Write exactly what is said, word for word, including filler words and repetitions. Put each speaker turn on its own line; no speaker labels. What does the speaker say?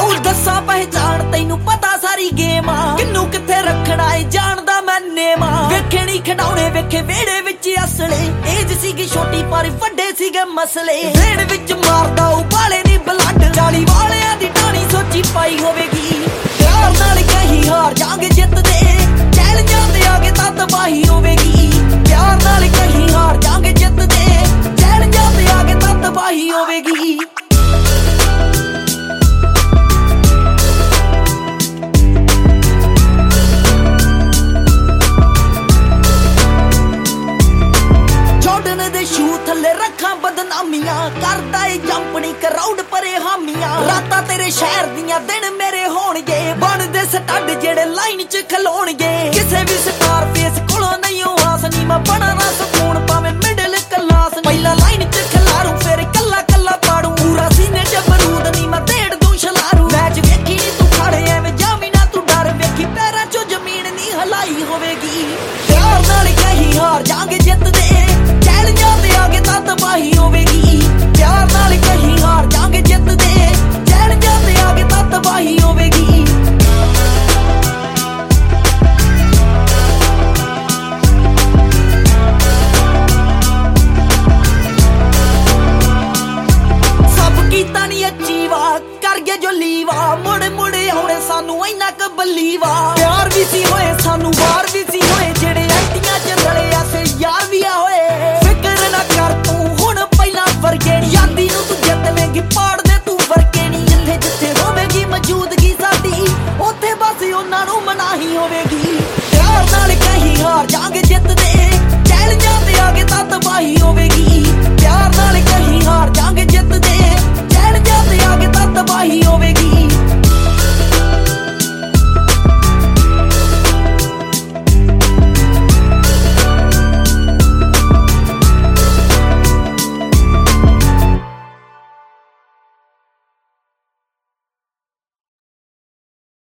ਆਉ ਦੱਸਾਂ ਪਹਿਚਾਣ ਤੈਨੂੰ ਪਤਾ ਸਾਰੀ ਗੇਮ ਆ ਕਿੰਨੂੰ ਕਿੱਥੇ ਰੱਖਣਾ ਏ ਜਾਣਦਾ ਮੈਂ ਨੇਮਾ ਵੇਖੇ ਨੀ ਖਿਡਾਉਣੇ ਵੇਖੇ ਵਿਹੜੇ ਵਿੱਚ ਅਸਲੇ ਏਜ ਸੀਗੀ ਛੋਟੀ ਪਰ ਵੱਡੇ ਸੀਗੇ ਮਸਲੇ ਵੇੜ ਵਿੱਚ ਮਾਰਦਾ ਉਬਾਲੇ ਨੀ ਬਲੱਡ ਚਾਲੀ ਵਾਲਿਆਂ ਦੀ ਟਾਣੀ ਸੋਚੀ ਪਾਈ ਹੋਵੇਗੀ ਪਿਆਰ ਨਾਲ ਕਹੀ ਹਾਰ ਜਾਗੇ ਜਿੱਤਦੇ ਚੈਲੰਜਾਂ ਤੇ ਆ ਕੇ ਤਾਂ ਤਬਾਹੀ ਹੋਵੇਗੀ ਪਿਆਰ ਨਾਲ ਕਹੀ ਹਾਰ ਜਾਗੇ ਜਿੱਤਦੇ ਚੈਲੰਜਾਂ ਤੇ ਆ ਕੇ ਤਾਂ ਤਬਾਹੀ ਹੋਵੇਗੀ ਥੱਲੇ ਰੱਖਾਂ ਬਦਨਾਮੀਆਂ ਕਰਦਾ ਏ ਜੰਪਣੀ ਕਰਾਊਡ ਪਰੇ ਹਾਮੀਆਂ ਰਾਤਾਂ ਤੇਰੇ ਸ਼ਹਿਰ ਦੀਆਂ ਦਿਨ ਮੇਰੇ ਹੋਣਗੇ ਬਣਦੇ ਸਟੱਡ ਜਿਹੜੇ ਲਾਈਨ 'ਚ ਖਲੋਣਗੇ ਕਿਸੇ ਵੀ ਸਟਾਰ ਫੇਸ ਕੋਲੋਂ ਨਹੀਂ ਆਸ ਨੀ ਮੈਂ ਬਣਾ ਨਾ ਸਕੂਨ ਭਾਵੇਂ ਮਿਡਲ ਕਲਾਸ ਪਹਿਲਾਂ ਲਾਈਨ 'ਚ ਖਿਲਾਰੂ ਫਿਰ ਕੱਲਾ ਕੱਲਾ ਪਾੜੂ ਪੂਰਾ ਸੀਨੇ 'ਚ ਬਰੂਦ ਨੀ ਮੈਂ ਦੇੜ ਦੂੰ ਛਲਾਰੂ ਮੈਚ ਵੇਖੀ ਨੀ ਤੂੰ ਖੜੇ ਐਵੇਂ ਜਾਵੀਂ ਨਾ ਤੂੰ ਡਰ ਵੇਖੀ ਪੈਰਾਂ 'ਚੋਂ ਜ਼ਮੀਨ ਨੀ ਹਲਾਈ ਹੋਵੇਗੀ ਪਿਆਰ ਨਾਲ ਕਹੀ ਹਾਰ ਜਾਗੇ ਜਿੱਤਦੇ ਚੈਲੰਜਾਂ ਤੇ ਆ ਕੇ ਤਾਂ ਤਬਾਹੀ ਹੋਵੇਗੀ ਪਿਆਰ ਨਾਲ ਕਹੀ ਹਾਰ ਜਾਗੇ ਜਿੱਤਦੇ ਚੈਲੰਜਾਂ ਤੇ ਆ ਕੇ ਤਾਂ ਤਬਾਹੀ ਹੋਵੇਗੀ